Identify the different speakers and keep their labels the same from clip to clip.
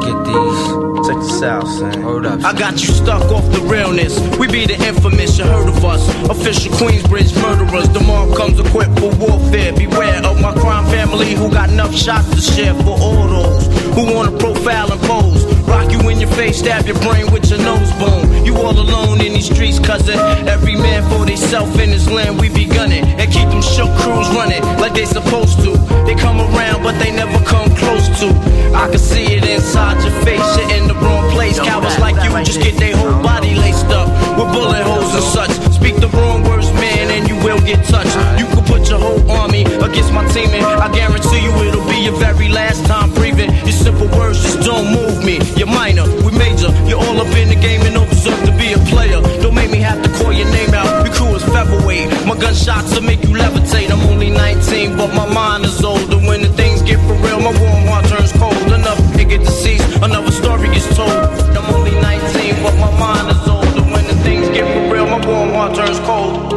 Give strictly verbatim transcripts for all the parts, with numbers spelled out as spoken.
Speaker 1: get these. Check this out, son. Hold up.
Speaker 2: I got you stuck off the realness. We be the infamous, you heard of us. Official Queensbridge murderers. The mob comes equipped for warfare. Beware of my crime family who got enough shots to share for all those who wanna profile and pose. Rock you in your face, stab your brain with your nose bone. You all alone in these streets, cousin. Every man for theyself in his land, we be gunning. And keep them shook crews running like they supposed to. They come around, but they never come close to. I can see it inside your face, you're in the wrong place. Cowards like you just get their whole body laced up with bullet holes and such. Speak the wrong words, man, and you will get touched. You can put your whole army against my team, and I guarantee you it'll be your very last time breathing. Your simple words just don't move me. You're minor, we major. You're all up in the game and don't deserve to be a player. Don't make me have to call your name out. Your crew is featherweight. My gunshots will make you levitate. I'm only nineteen, but my mind is older. When the things get for real, my warm heart turns cold. Another pig get deceased, another story gets told. I'm only nineteen, but my mind is older. When the things get for real, my warm heart turns cold.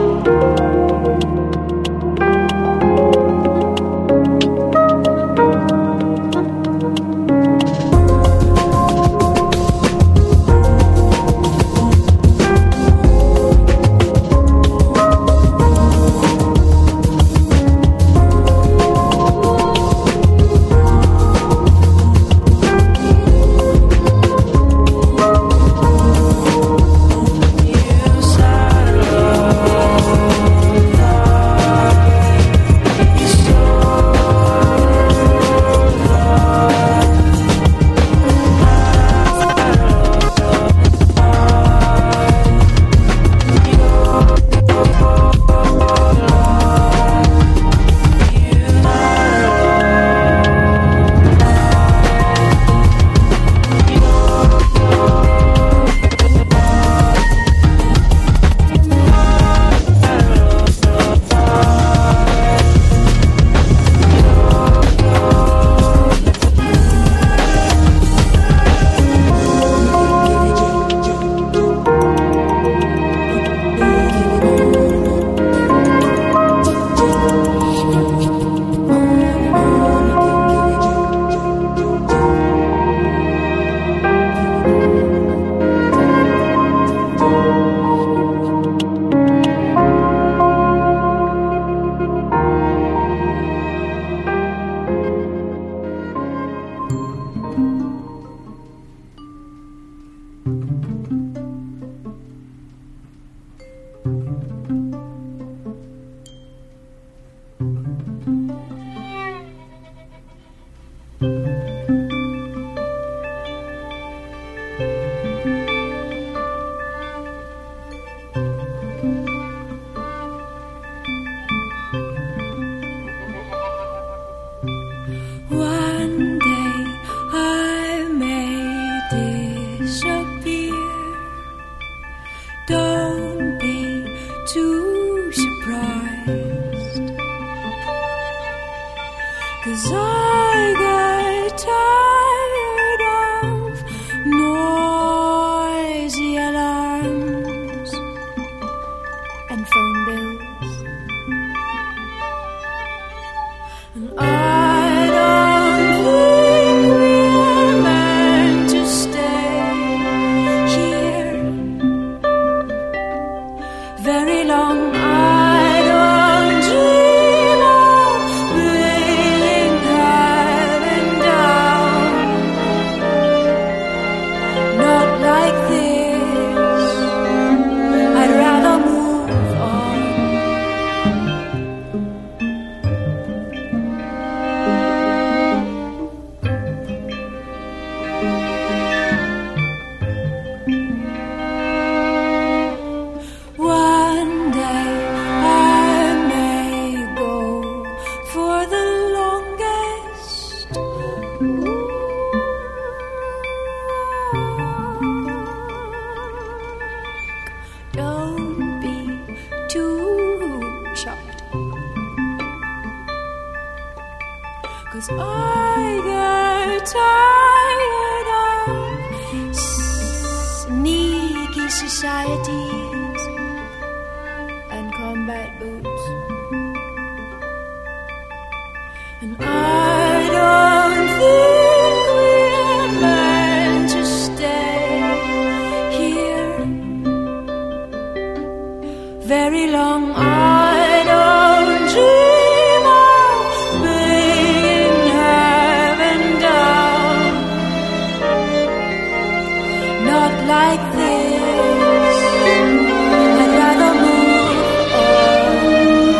Speaker 3: like this, I'd rather move on.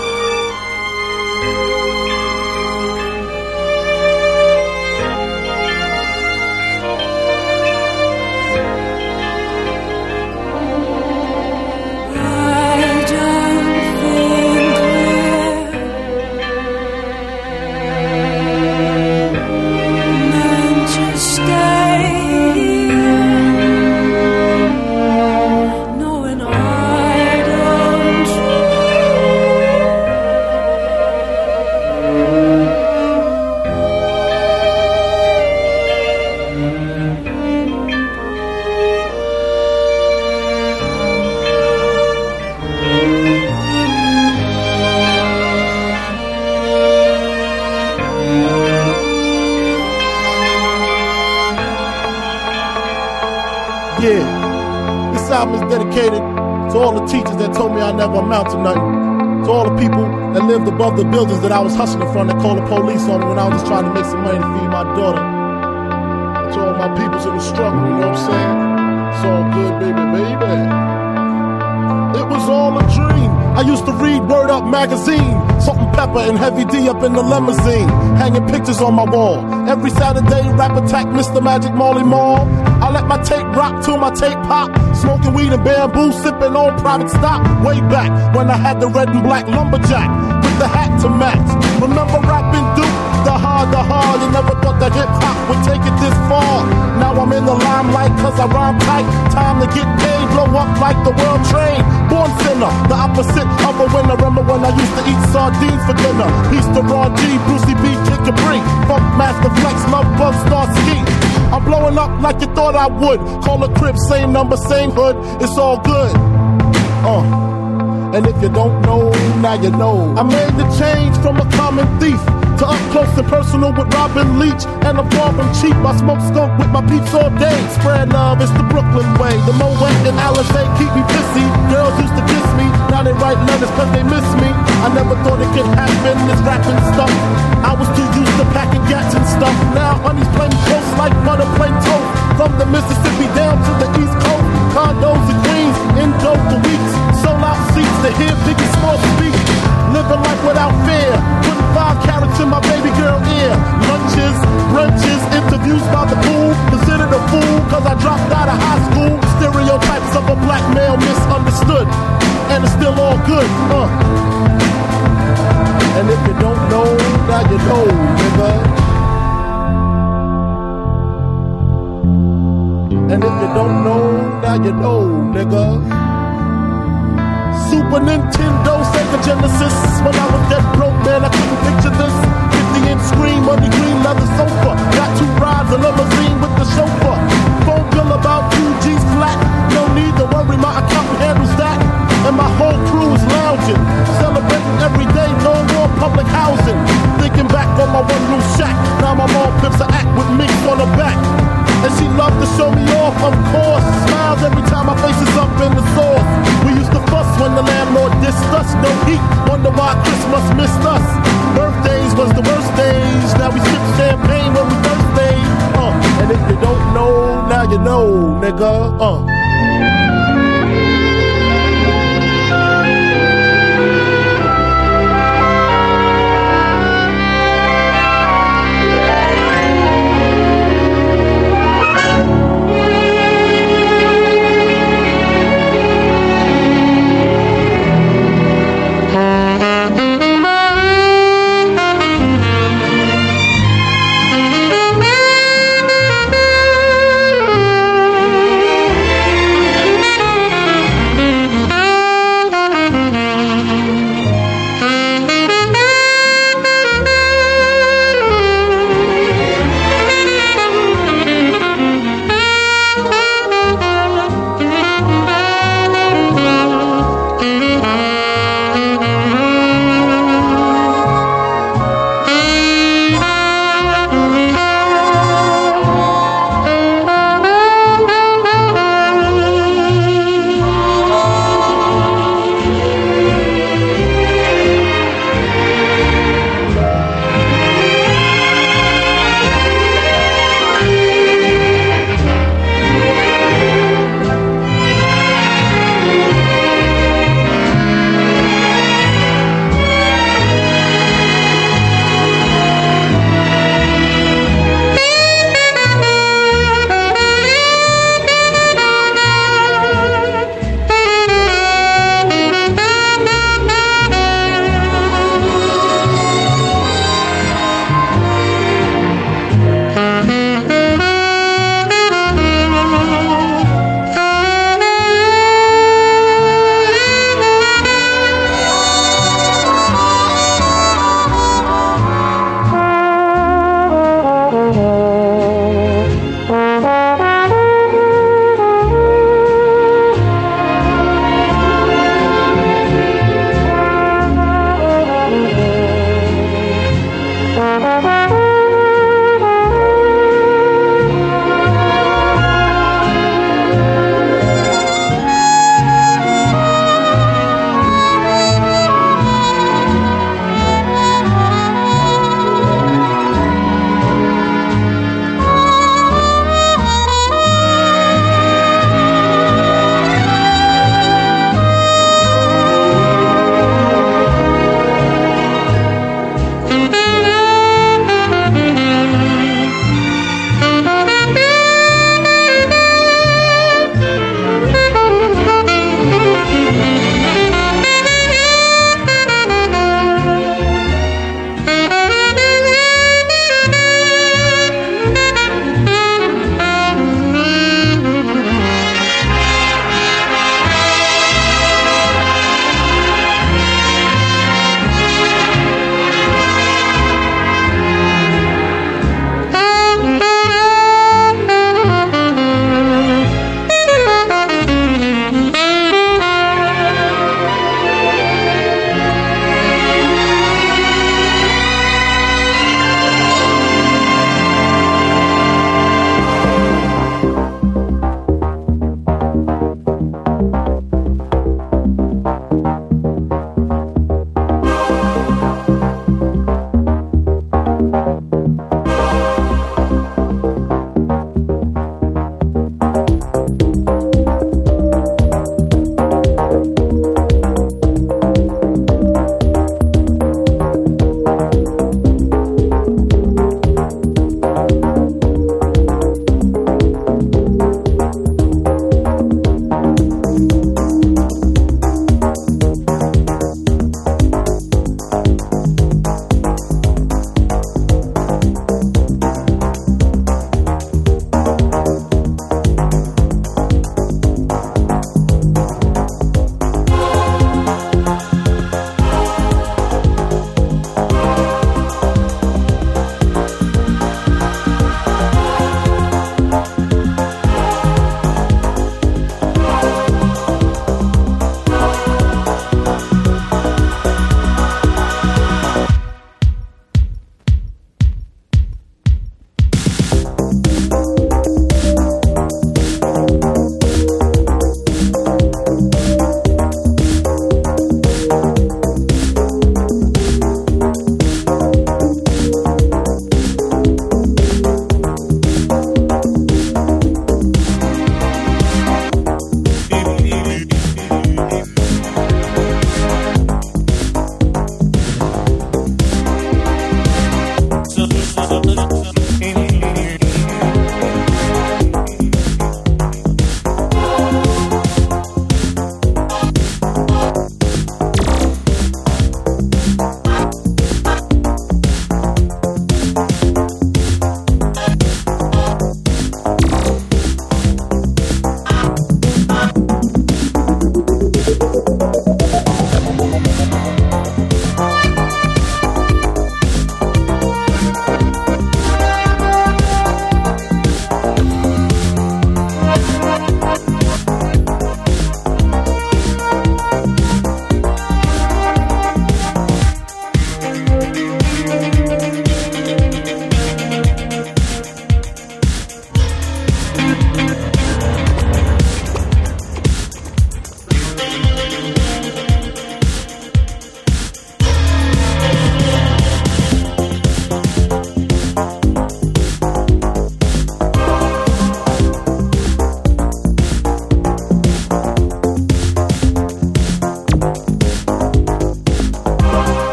Speaker 3: I don't think we're meant to stay here, knowing I don't
Speaker 4: Yeah, this album is dedicated to all the teachers that told me I never amount to nothing. To all the people that lived above the buildings that I was hustling from that called the police on me when I was just trying to make some money to feed my daughter. And to all my peoples in the struggle, you know what I'm saying? It's all good, baby, baby. It was all a dream. I used to read Word Up magazine, Salt and Pepper and Heavy D up in the limousine, hanging pictures on my wall. Every Saturday, Rap Attack, Mister Magic, Marley Marl. I let my tape rock till my tape pop, smoking weed and bamboo, sipping on private stock. Way back when I had the red and black lumberjack with the hat to match. Remember rapping Duke? The hard, the hard. You never thought that hip hop would take it this far. Now I'm in the limelight cause I rhyme tight. Time to get paid, blow up like the world trade. Born sinner, the opposite of a winner. Remember when I used to eat sardines for dinner? Peace to Ron G, Brucey B, Kid Capri, Funk Master Flex, Love Bug, Star Ski. I'm blowing up like you thought I would. Call a crib, same number, same hood. It's all good. Uh, and if you don't know, now you know. I made the change from a common thief to up close and personal with Robin Leach. And I'm far from cheap. I smoke skunk with my peeps all day. Spread love, it's the Brooklyn way. The Moet and Alizé keep me pissy. Girls used to kiss me. Now they write letters cause they miss me. I never thought it could happen, this rapping stuff. I was too used to packing gats and stuff. Now honeys play me close like butter play toast. From the Mississippi down to the East Coast. Condos in Queens, in dope for weeks. Sold out seats to hear Biggie Small speak. Living life without fear. Putting five carats in my baby girl ear. Lunches, brunches, interviews by the pool. Considered a fool cause I dropped out of high school. Stereotypes of a black male misunderstood. And it's still all good, uh. And if you don't know, now you know, nigga. And if you don't know, now you know, nigga. Super Nintendo, Sega Genesis. When I was dead broke, man, I couldn't picture this. fifty inch screen, money green leather sofa. Got two rides, a limousine with the chauffeur. Phone bill about two G's flat. No need to worry, my accountant handles that. And my whole crew is lounging, celebrating every day, no more public housing. Thinking back on my one room shack. Now my mom flips an act with minks on her back. And she loved to show me off, of course. Smiles every time my face is up in the sauce. We used to fuss when the landlord dissed us. No heat, wonder why Christmas missed us. Birthdays was the worst days. Now we sip champagne when we birthday. Uh, and if you don't know, now you know, nigga. Uh.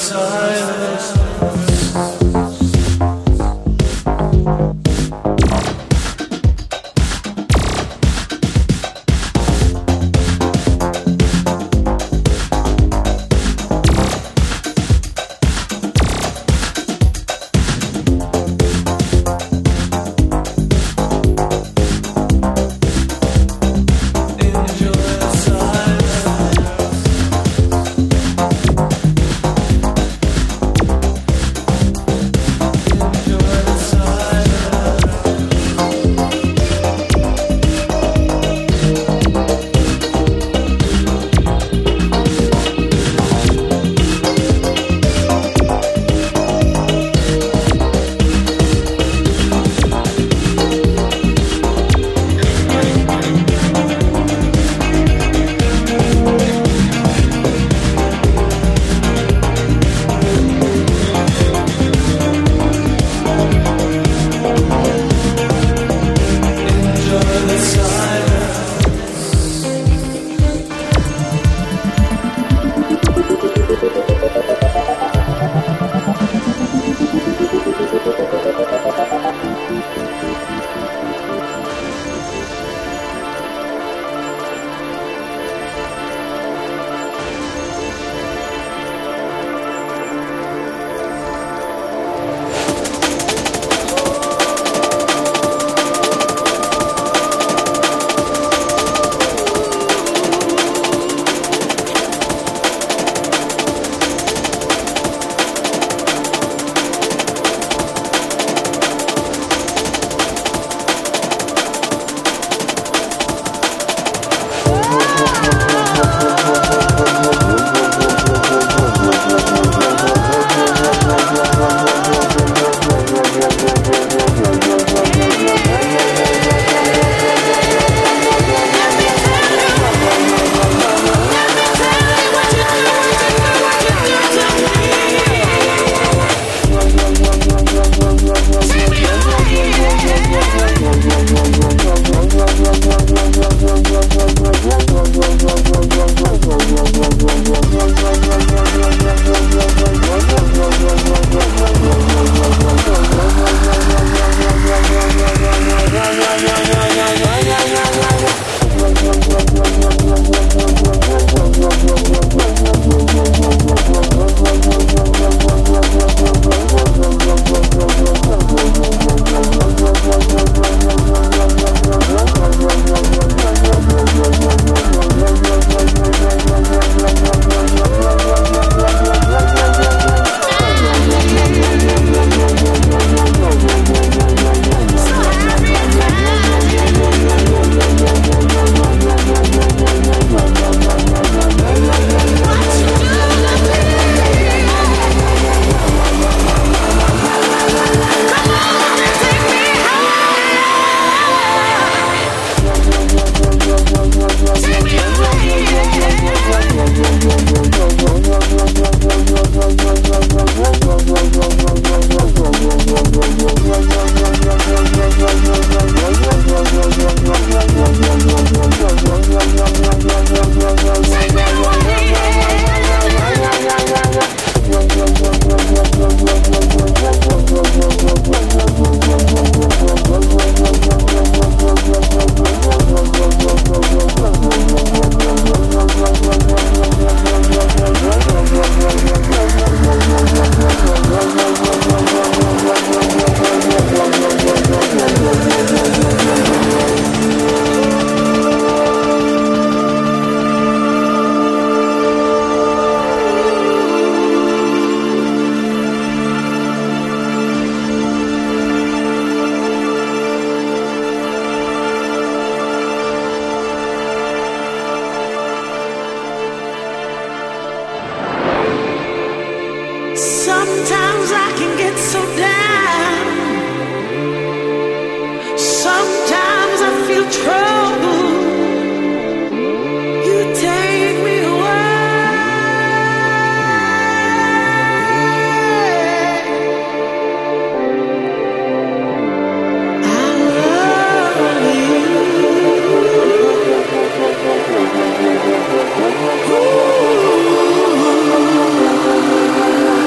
Speaker 3: Ooh.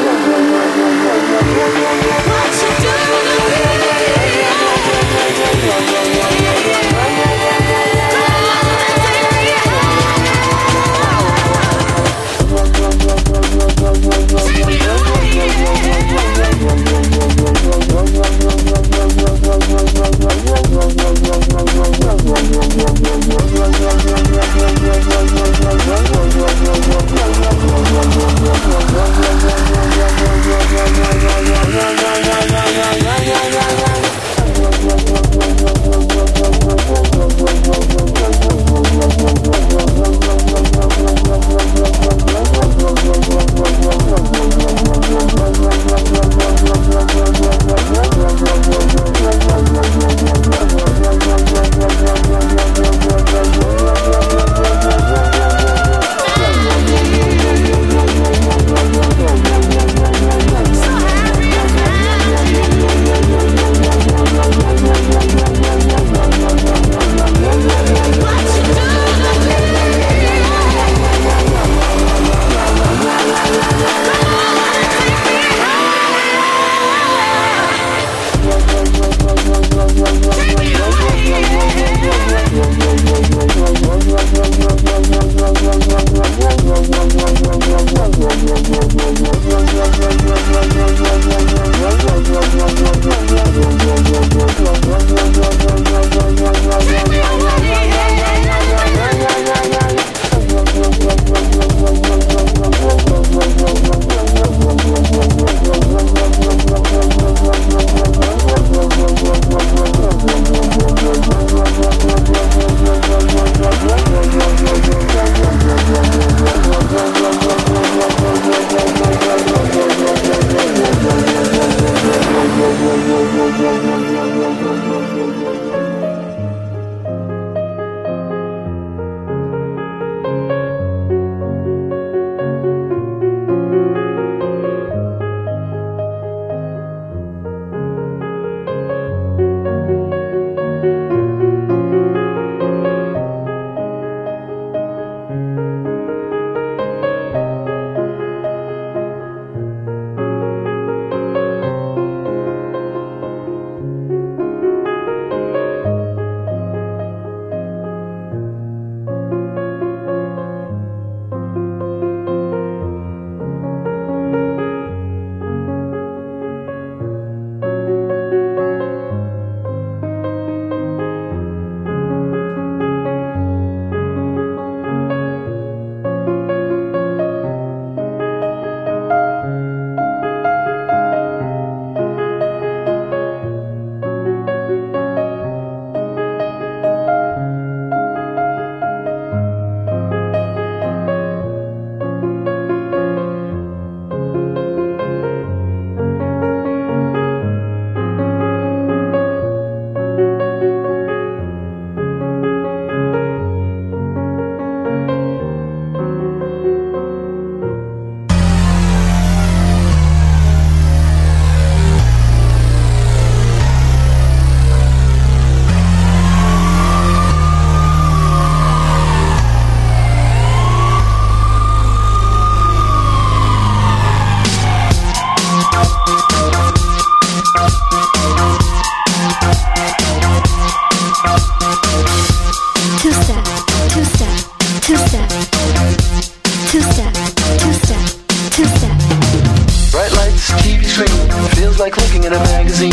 Speaker 5: like looking at a magazine.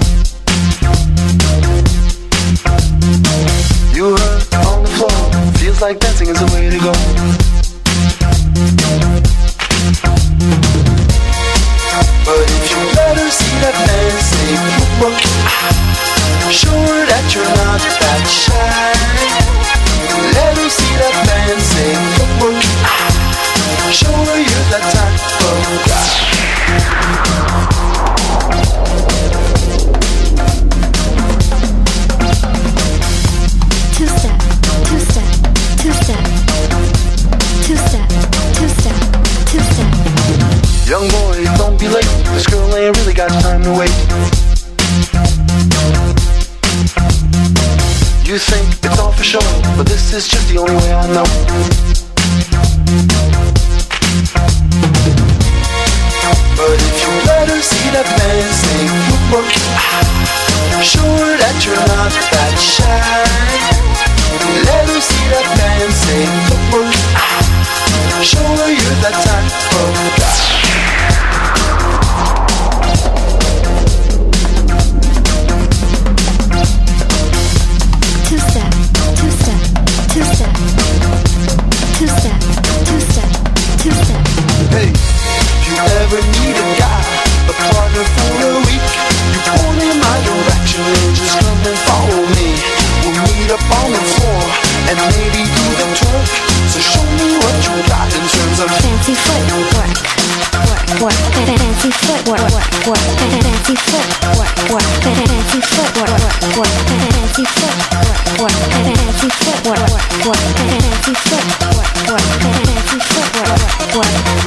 Speaker 5: You hurt on the floor, feels like dancing is the way to go. But if you let her see that man say look, show her that you're not that shy. Let her see that man say look, show her you're that type of guy.
Speaker 6: Two-step, two-step, two-step, two-step, two-step, two-step.
Speaker 5: Young boy, don't be late. This girl ain't really got time to wait. You think it's all for show, but this is just the only way I know. But if you let her see that man say look, show her that you're not that shy. Let her see that man say look, show her you're that type of guy.
Speaker 6: Two-step, two-step, two-step, two-step, two-step, two-step.
Speaker 5: Hey, if you ever need a guy, a partner for a week, you pull in my direction and just come and follow me. We'll meet up on the floor and maybe do the twerk. So show me what you got in terms of
Speaker 6: fancy footwork, work, work, fancy footwork, work, work, fancy footwork, work, fancy footwork, work, fancy footwork, work, fancy footwork, work, fancy footwork, work, fancy footwork, work.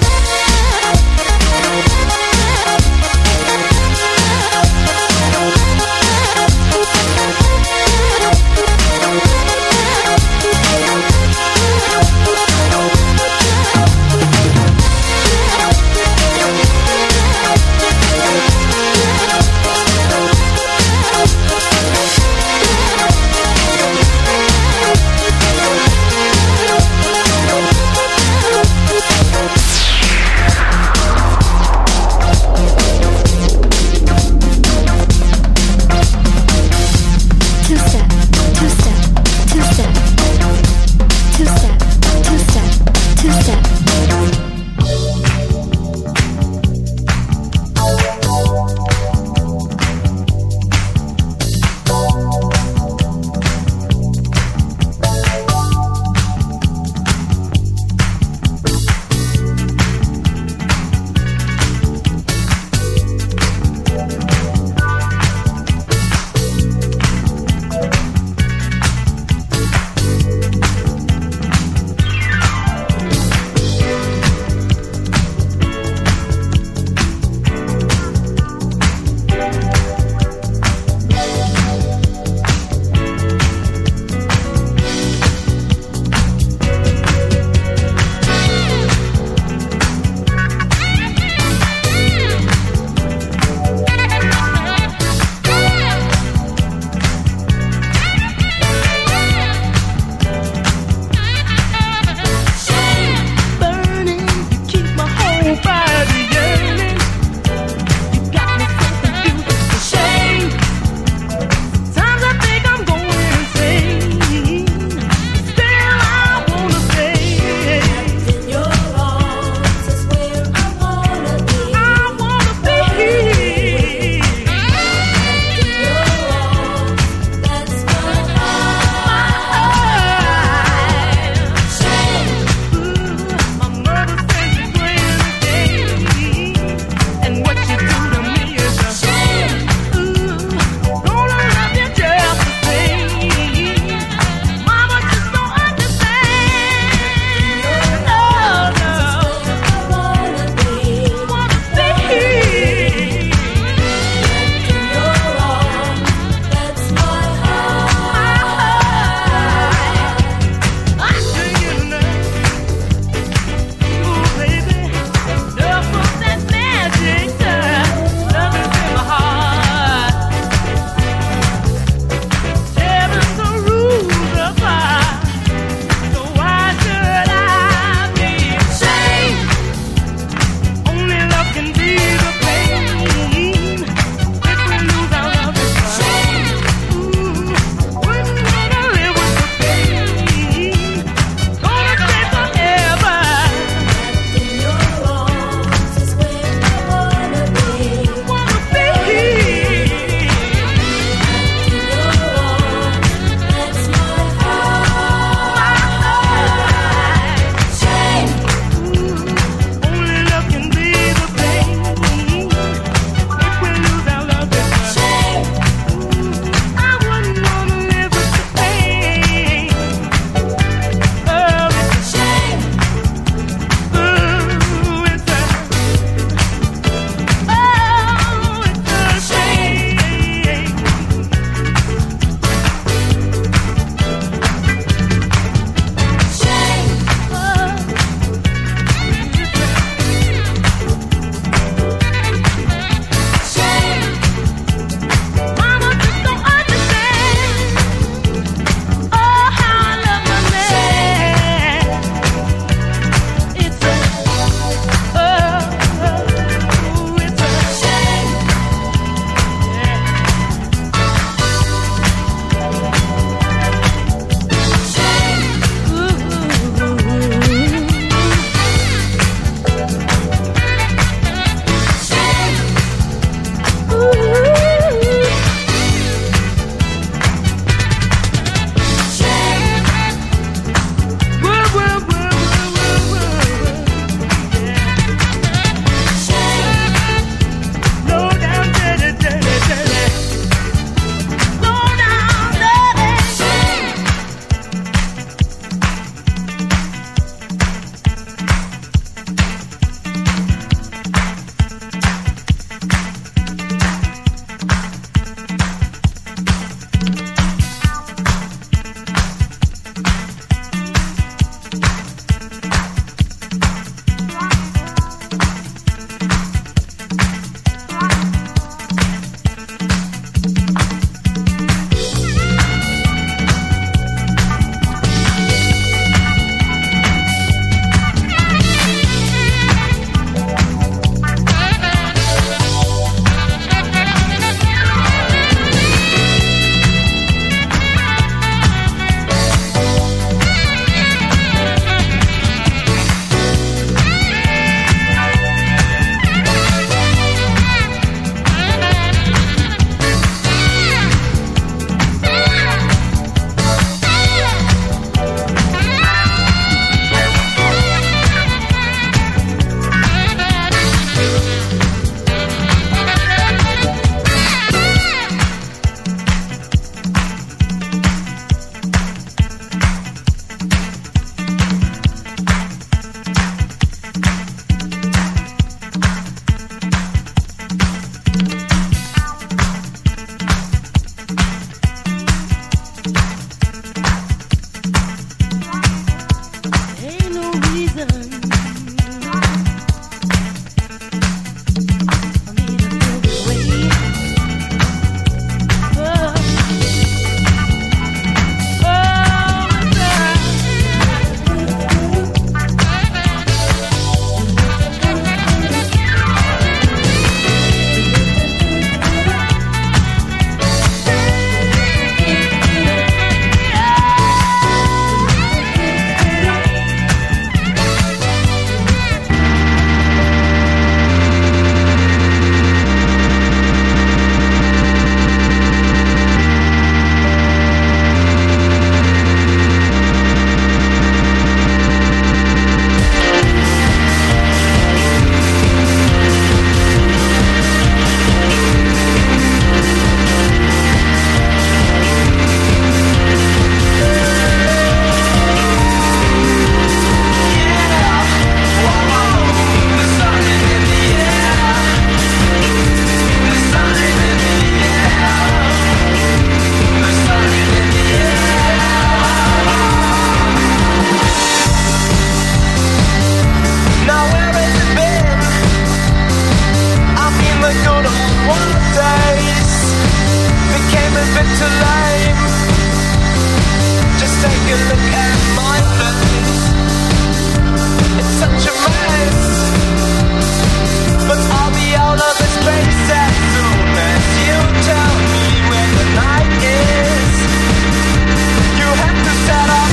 Speaker 5: a bit too lame. Just take a look at my face. It's such a mess, but I'll be out of this place as soon as you tell me where the night is. You have to set up.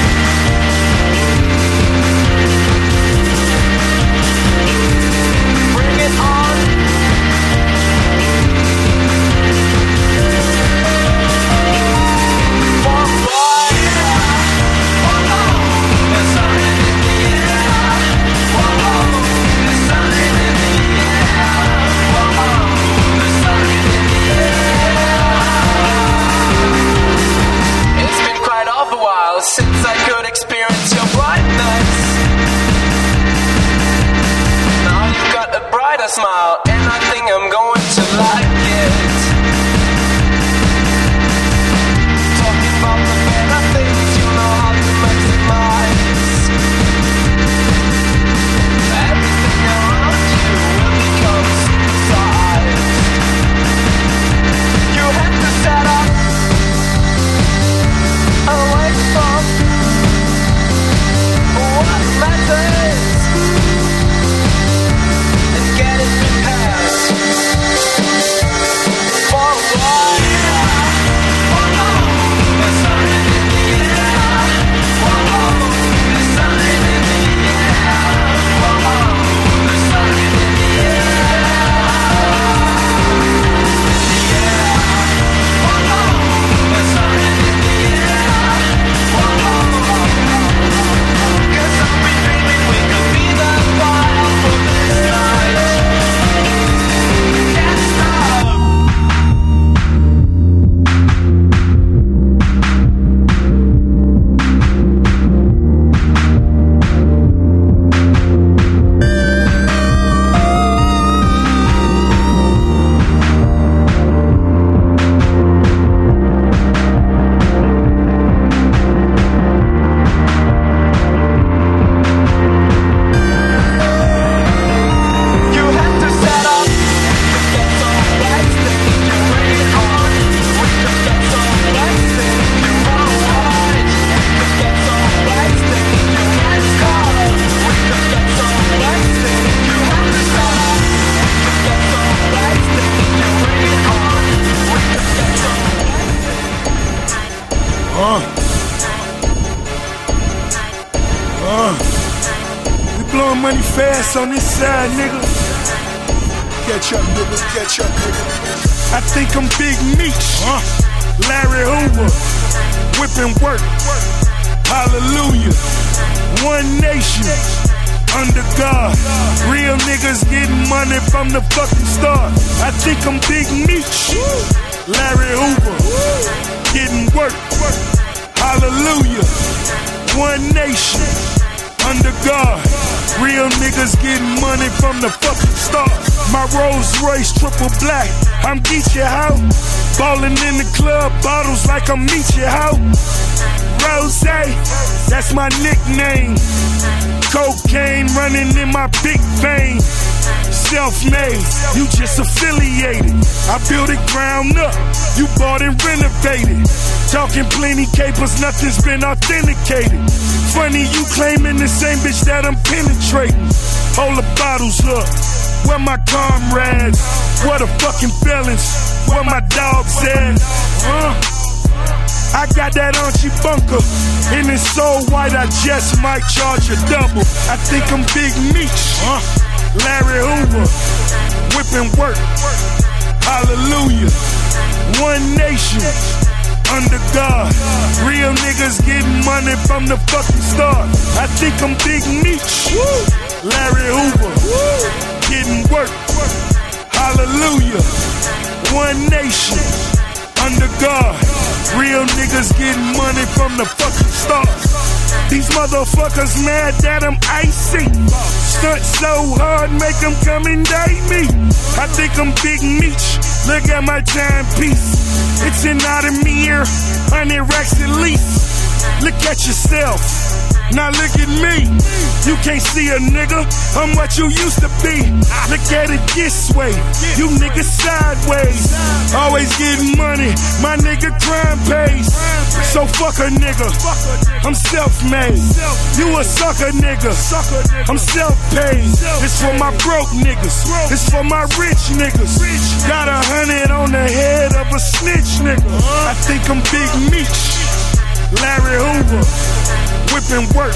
Speaker 5: Bring it on. For what? There's something in the air. Whoa, there's something in the air. Whoa, there's something in the air. It's been quite off a while since I could experience your brightness. Now you've got a brighter smile, and I think I'm going to like it. Talking about the better things you know how to maximize. Everything around you will become supersized. You have to set up away from what matters and get it prepared for what? There's something in the air. Whoa, there's something in the air. Whoa, there's something in the air. Yeah. Whoa, there's something in the air. Whoa, 'cause I've been dreaming we could be the fire for this night. Can't stop. You have to set up. Get so wasted, you bring it on. We could get so wasted, you won't watch. Could get so wasted, you can't call. We could get so wasted, you have to set up. Could get so wasted, you bring it on. We could get so
Speaker 7: Uh. Uh. We blowing money fast on this side, nigga. Catch up, nigga. Catch up, nigga. I think I'm Big Meech. Uh. Larry Hoover. Whipping work. Hallelujah. One nation. Under God. Real niggas getting money from the fucking start. I think I'm Big Meech. Larry Hoover. Getting work. Hallelujah. One nation. Under God. Real niggas getting money from the fucking start. My Rolls Royce triple black. I'm Geechee How. Ballin' in the club, bottles like I'm Meechee How. Rose, that's my nickname. Cocaine running in my big vein. Self-made, you just affiliated. I built it ground up, you bought and renovated. Talking plenty capers, nothing's been authenticated. Funny you claiming the same bitch that I'm penetrating. Hold the bottles up, where my comrades? Where the fucking felons? Where my dogs at? Huh? I got that Archie bunker, and it's so white I just might charge a double. I think I'm Big Meech, huh? Larry Hoover, whipping work. Hallelujah. One nation. Under God. Real niggas getting money from the fucking start. I think I'm Big Meech. Larry Hoover. Getting work. Hallelujah. One nation. Under God. Real niggas getting money from the fucking start. These motherfuckers mad that I'm icy. Stunt so hard, make them come indict me. I think I'm Big Meech. Look at my timepiece. It's an Audemars, hundred racks at least. Look at yourself. Now look at me. You can't see a nigga. I'm what you used to be. Look at it this way. You niggas sideways. Always getting money. My nigga crime pays. So fuck a nigga. I'm self-made. You a sucker nigga. I'm self-paid. It's for my broke niggas. It's for my rich niggas. Got a hundred on the head of a snitch nigga. I think I'm Big Meech. Larry Hoover. Whipping work.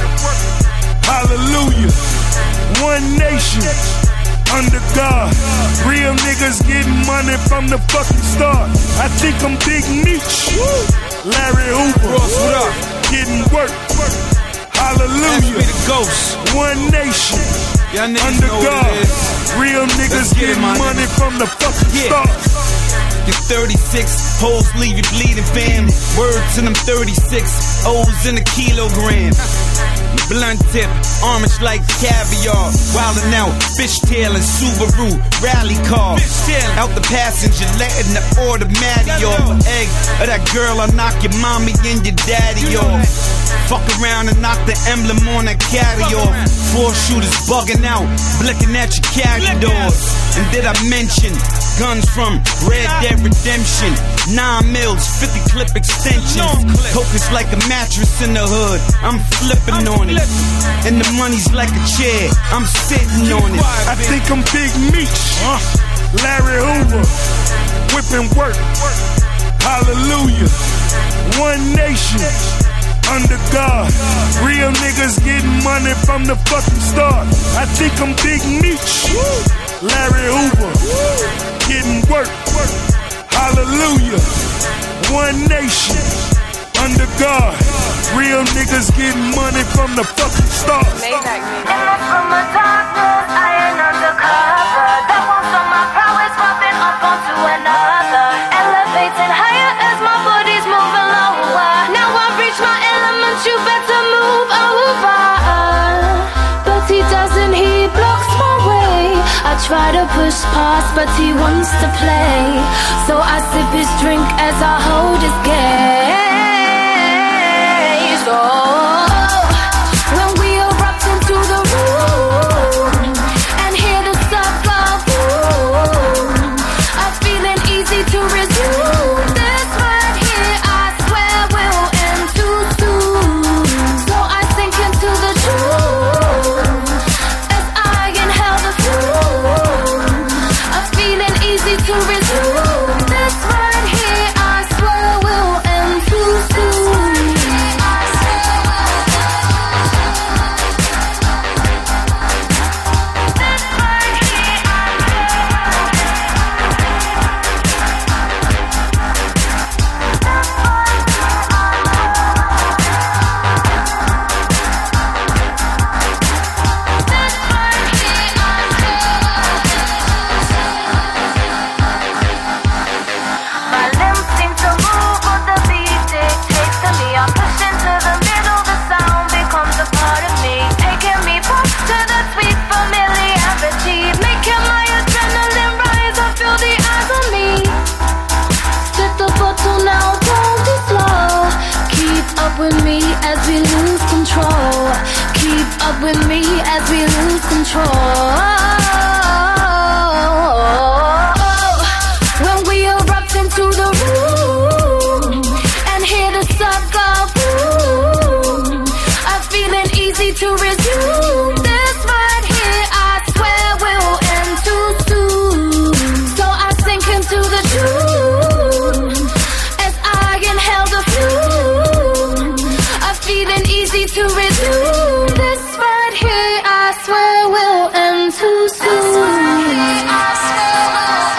Speaker 7: Hallelujah. One nation. Under God. Real niggas getting money from the fucking start. I think I'm Big Meech. Larry Hoover.
Speaker 2: Ross, what up?
Speaker 7: Getting work. Hallelujah.
Speaker 2: That's me, the ghost.
Speaker 7: One nation.
Speaker 2: Y'all niggas
Speaker 7: Under
Speaker 2: know
Speaker 7: God.
Speaker 2: what it is.
Speaker 7: Real niggas
Speaker 2: get it,
Speaker 7: getting
Speaker 2: my
Speaker 7: money
Speaker 2: nigga.
Speaker 7: from the fucking
Speaker 2: Yeah.
Speaker 7: start.
Speaker 2: Your thirty-six hoes leave you bleeding, fam. Word to them thirty-six O's in a kilogram. Blunt tip, orange like caviar. Wildin' out, fishtail and Subaru rally car. Out the passenger, letting the automatic off. Egg of that girl, I'll knock your mommy and your daddy off. Fuck around and knock the emblem on that caddy off. Four shooters bugging out, blicking at your caddy doors. And did I mention guns from Red Dead Redemption? Nine mils, fifty clip extensions. Coke is like a mattress in the hood. I'm flipping on it. And the money's like a chair. I'm sitting on it.
Speaker 7: I think I'm Big Meech. Larry Hoover. Whipping work. Hallelujah. One nation. Under God. Real niggas getting money from the fucking start. I think I'm Big Meech. Larry Hoover. Getting work. Hallelujah. One nation. Under God. Real niggas getting money from the fucking start.
Speaker 3: And that's from a darkness, I ain't undercover. That won't stop my prowess, popping up onto another. Elevating higher as my body's moving lower. Now I reach my elements, you better move over. But he doesn't, he blocks my way. I try to push past, but he wants to play. So I sip his drink as I hold his gaze. Oh, when we erupt into the room and hear the stuff go boom, I'm feeling easy to resume. This right here, I swear, will end too soon. So I sink into the truth as I inhale the fume. I'm feeling easy to resume. This right here, I swear, will end too soon. With me as we lose control. Keep up with me as we lose control. When we erupt into the room and hear the sub go boom, I'm feeling easy to resume. This right here, I swear, will end too soon. So I sink into the truth as I inhale the fume. Feeling easy to resume. This right here, I swear, will end too soon. I swear, I swear.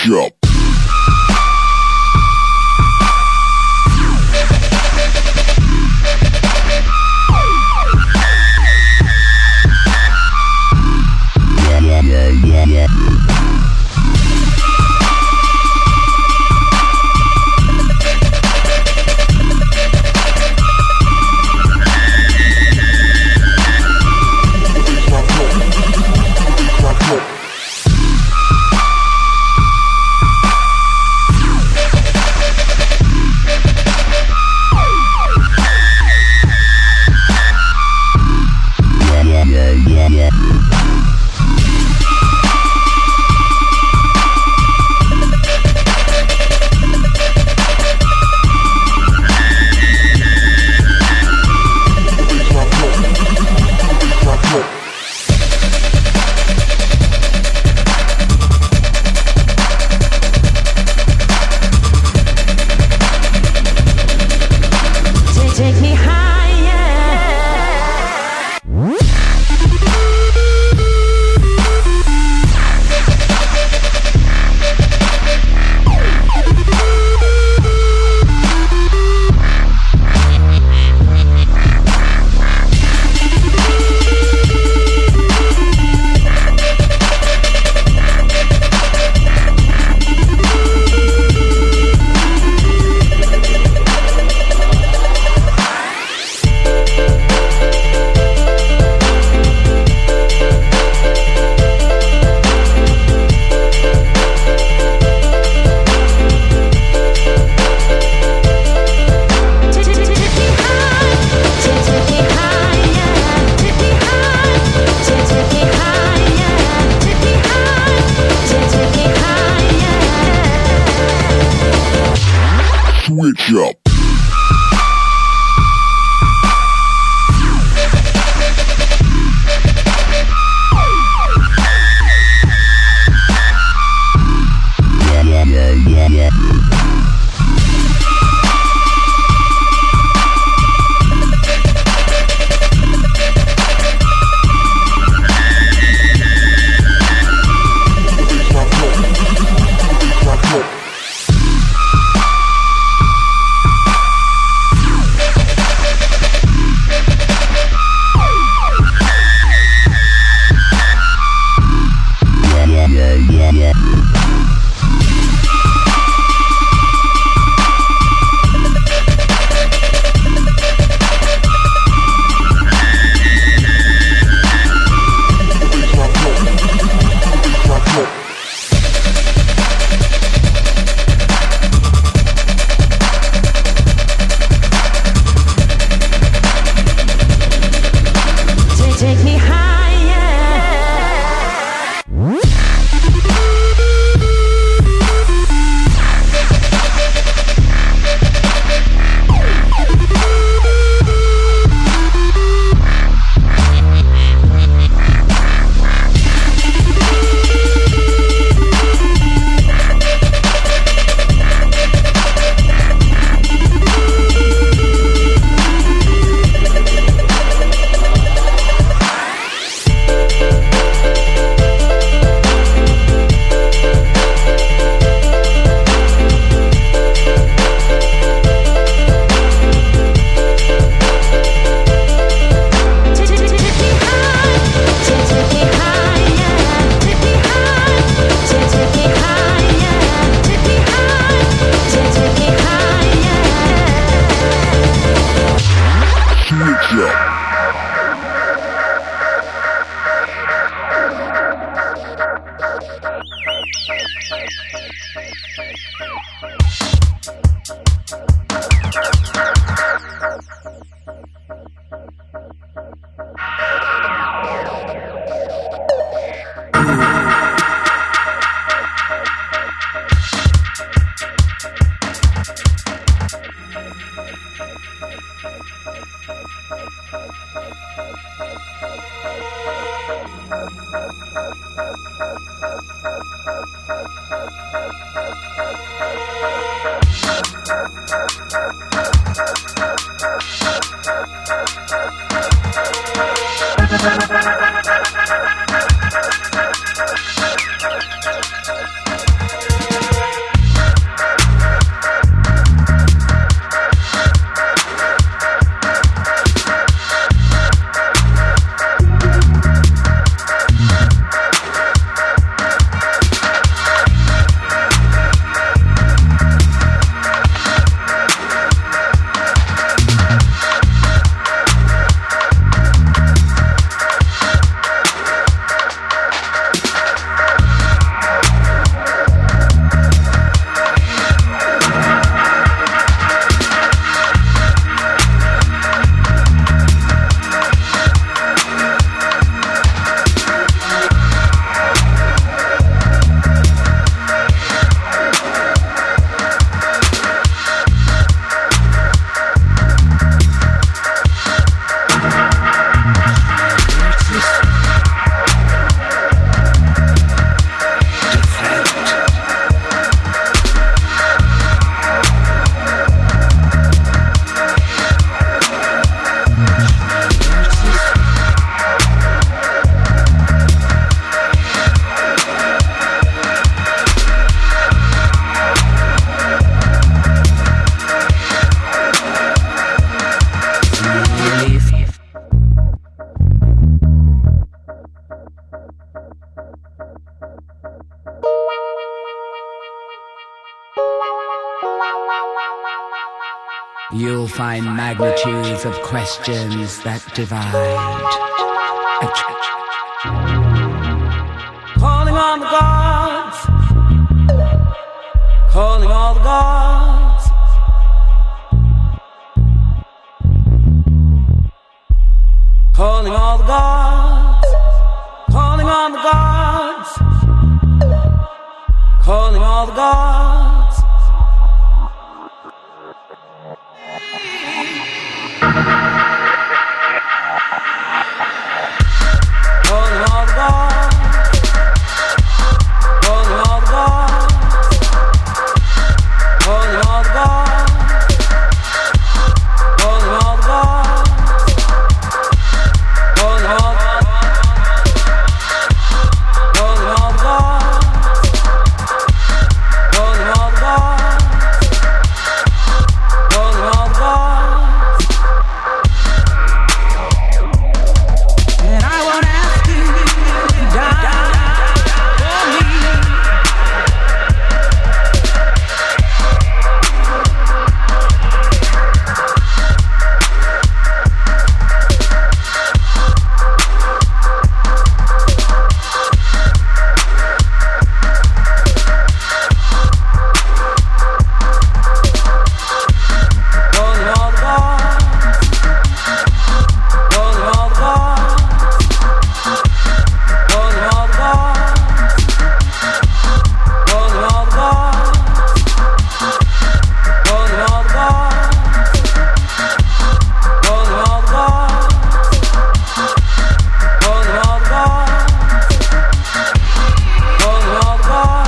Speaker 8: Switch up. Switch up.
Speaker 9: You'll find magnitudes of questions that divide.
Speaker 10: Calling on the gods, calling all the gods, calling all the gods, calling on the gods, calling all the gods. Calling all the gods, calling all the gods, calling all the gods, calling all the gods, calling all the gods, calling all the gods, calling all the gods, calling all the gods. And I won't ask you to die for me. Calling all the gods, calling all the gods, calling all the gods, calling all the gods, calling all the gods, calling all the gods, calling all the gods, calling all the gods.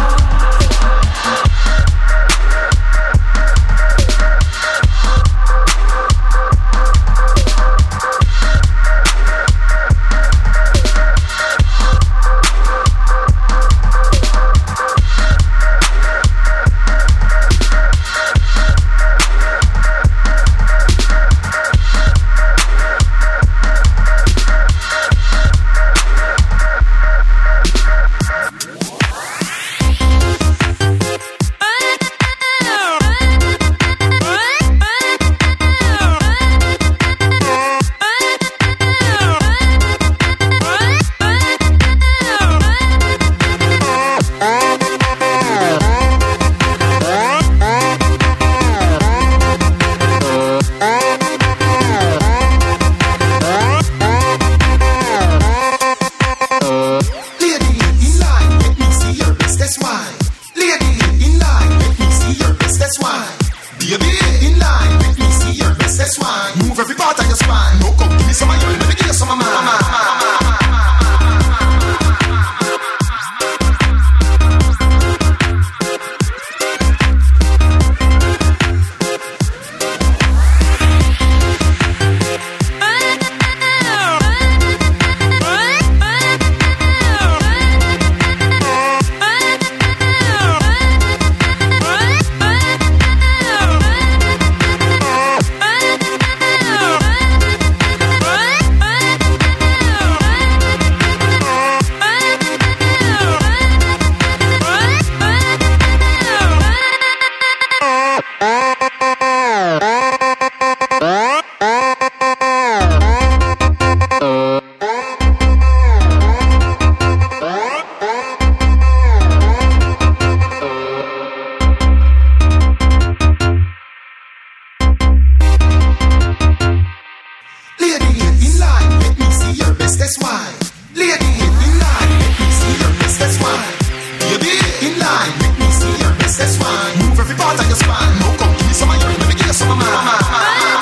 Speaker 5: Lady in line, let me see your best wine. Lady in line, let me see your best wine. Baby in line, let me see your best wine. Move every part of your spine. No, come give me some of your, let me give you some of mine. Lady in line, let me see your best wine. Lady in line, let me see your best wine. Baby in line, let me see your best wine. Move every part of your spine. No, come give me some of your, let me give you some of mine.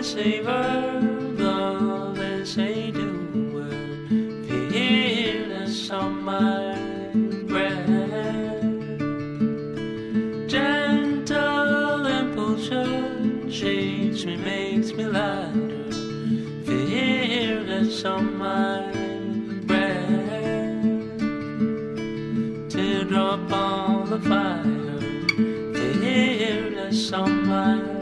Speaker 11: savor love as I do well. Fearless on my breath, gentle impulsion shakes me, makes me lighter. Fearless on my breath, teardrop on the fire. Fearless on my